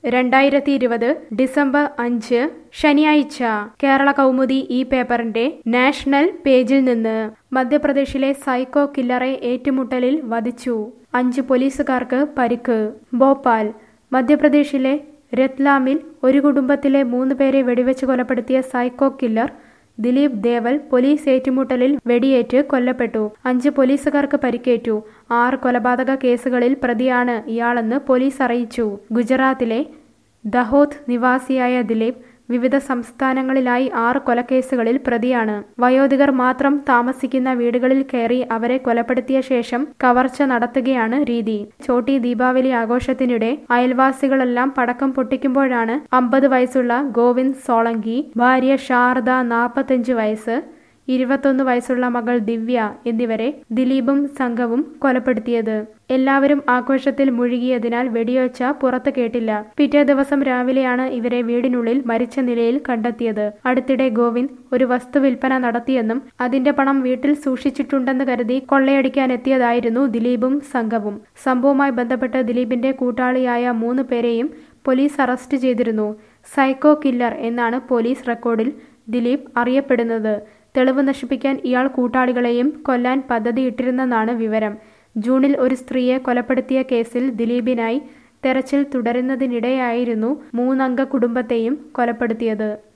2020 December 5 ശനിയാഴ്ച കേരള കൗമുദി ഈ പേപ്പറിന്റെ നാഷണൽ പേജിൽ നിന്ന് മധ്യപ്രദേശിലെ സൈക്കോ കില്ലറെ ഏറ്റുമുട്ടലിൽ വധിച്ചു 5 പോലീസുകാർക്ക് പരിക്ക്. ഭോപ്പാൽ മധ്യപ്രദേശിലെ രത്ലാമിൽ ഒരു കുടുംബത്തിലെ 3 പേരെ വെടിവെച്ച് കൊലപ്പെടുത്തിയ psycho killer Dileep Deval police ഏറ്റുമുട്ടലിൽ വെടിയേറ്റ് കൊല്ലപ്പെട്ടു. 5 പോലീസുകാർക്ക് പരിക്കേറ്റു. 6 കൊലപാതക കേസുകളിൽ പ്രതിയാണ് ഇയാളെന്ന് പോലീസ് അറിയിച്ചു. ഗുജറാത്തിലെ ദഹോദ് നിവാസിയായ ദിലീപ് വിവിധ സംസ്ഥാനങ്ങളിലായി 6 കൊലക്കേസുകളിൽ പ്രതിയാണ്. വയോധികർ മാത്രം താമസിക്കുന്ന വീടുകളിൽ കയറി അവരെ കൊലപ്പെടുത്തിയ ശേഷം കവർച്ച നടത്തുകയാണ് രീതി. ചോട്ടി ദീപാവലി ആഘോഷത്തിനിടെ അയൽവാസികളെല്ലാം പടക്കം പൊട്ടിക്കുമ്പോഴാണ് 50 വയസ്സുള്ള ഗോവിന്ദ് സോളങ്കി, ഭാര്യ ശാരദ 45 വയസ്സ്, 21 വയസ്സുള്ള മകൾ ദിവ്യ എന്നിവരെ ദിലീപും സംഘവും കൊലപ്പെടുത്തിയത്. എല്ലാവരും ആഘോഷത്തിൽ മുഴുകിയതിനാൽ വെടിയൊച്ച പുറത്ത് കേട്ടില്ല. പിറ്റേ ദിവസം രാവിലെയാണ് ഇവരെ വീടിനുള്ളിൽ മരിച്ച നിലയിൽ കണ്ടെത്തിയത്. അടുത്തിടെ ഗോവിന്ദ് ഒരു വസ്തു വിൽപ്പന നടത്തിയെന്നും അതിന്റെ പണം വീട്ടിൽ സൂക്ഷിച്ചിട്ടുണ്ടെന്ന് കരുതി കൊള്ളയടിക്കാനെത്തിയതായിരുന്നു ദിലീപും സംഘവും. സംഭവവുമായി ബന്ധപ്പെട്ട് ദിലീപിന്റെ കൂട്ടാളിയായ 3 പേരെയും പോലീസ് അറസ്റ്റ് ചെയ്തിരുന്നു. സൈക്കോ കില്ലർ എന്നാണ് പോലീസ് റെക്കോർഡിൽ ദിലീപ് അറിയപ്പെടുന്നത്. തെളിവ് നശിപ്പിക്കാൻ ഇയാൾ കൂട്ടാളികളെയും കൊല്ലാൻ പദ്ധതിയിട്ടിരുന്നെന്നാണ് വിവരം. ജൂണിൽ ഒരു സ്ത്രീയെ കൊലപ്പെടുത്തിയ കേസിൽ ദിലീപിനായി തെരച്ചിൽ തുടരുന്നതിനിടെയായിരുന്നു 3 അംഗ കുടുംബത്തെയും കൊലപ്പെടുത്തിയത്.